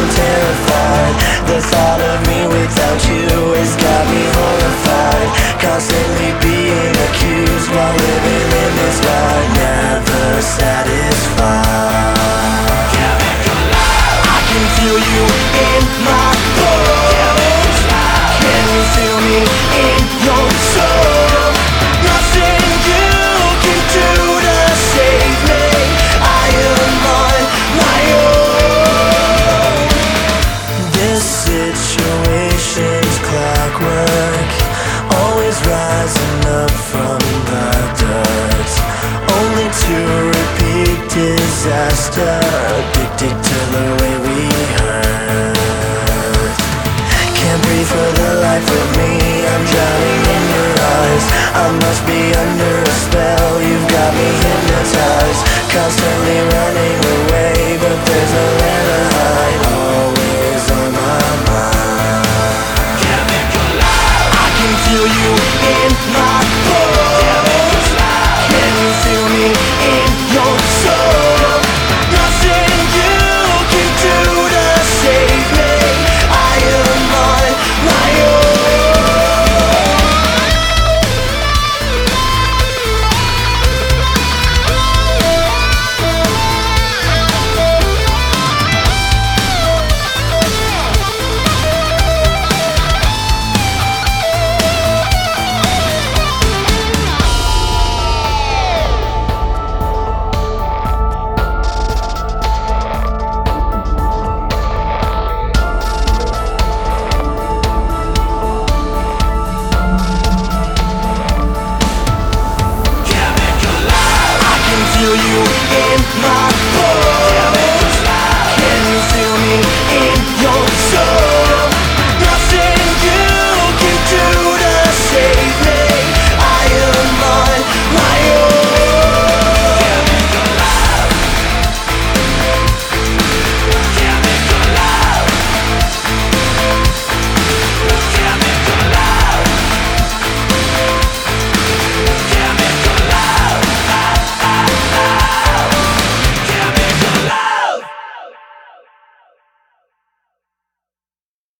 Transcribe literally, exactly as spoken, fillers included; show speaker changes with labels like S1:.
S1: I'm terrified. The thought of me without you has got me horrified. Constantly being accused while living in this lie, never satisfied. I can feel you in my bones. Can you feel me in your soul? Nothing you can do to save me. I am on my own. This situation's clockwork, always rising up from the dirt, only to repeat disaster. Addicted to the way we hurt. Can't breathe for the life of me, I'm drowning in your eyes. I must be under a spell, you've got me hypnotized. Constantly running away, but there's nowhere to hide.